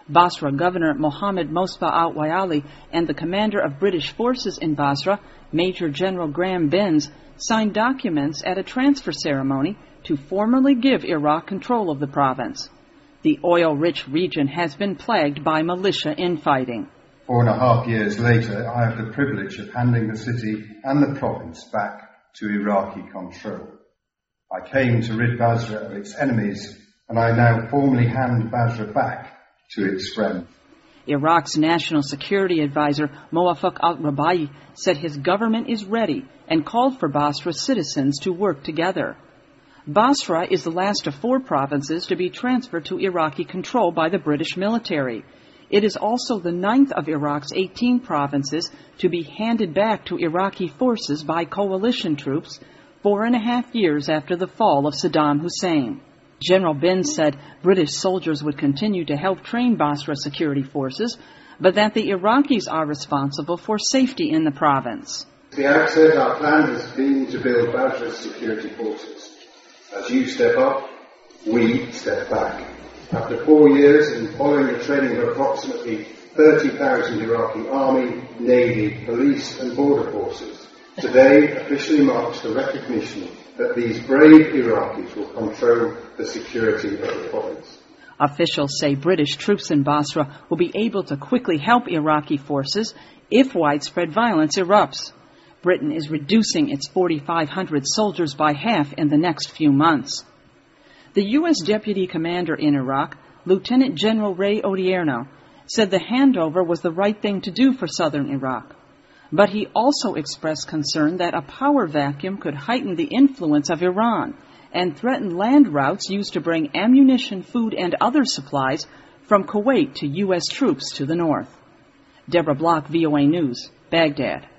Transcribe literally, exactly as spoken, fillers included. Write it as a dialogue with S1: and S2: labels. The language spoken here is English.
S1: Basra Governor Mohammed Mosfa Al-Wayali and the commander of British forces in Basra, Major General Graham Benz, signed documents at a transfer ceremony to formally give Iraq control of the province. The oil-rich region has been plagued by militia infighting.
S2: Four and a half years later, I have the privilege of handing the city and the province back to Iraqi control. I came to rid Basra of its enemies, and I now formally hand Basra back to its friends.
S1: Iraq's national security advisor, Mowaffaq al-Rabai, said his government is ready and called for Basra citizens to work together. Basra is the last of four provinces to be transferred to Iraqi control by the British military. It is also the ninth of Iraq's eighteen provinces to be handed back to Iraqi forces by coalition troops four and a half years after the fall of Saddam Hussein. General Benz said British soldiers would continue to help train Basra security forces, but that the Iraqis are responsible for safety in the province.
S3: At the outset, our plan has been to build Basra's security forces. As you step up, we step back. After four years and following the training of approximately thirty thousand Iraqi army, navy, police and border forces, today officially marks the recognition that these brave Iraqis will control the security of the province.
S1: Officials say British troops in Basra will be able to quickly help Iraqi forces if widespread violence erupts. Britain is reducing its forty-five hundred soldiers by half in the next few months. The U S Deputy Commander in Iraq, Lieutenant General Ray Odierno, said the handover was the right thing to do for southern Iraq. But he also expressed concern that a power vacuum could heighten the influence of Iran and threaten land routes used to bring ammunition, food, and other supplies from Kuwait to U S troops to the north. Deborah Block, V O A News, Baghdad.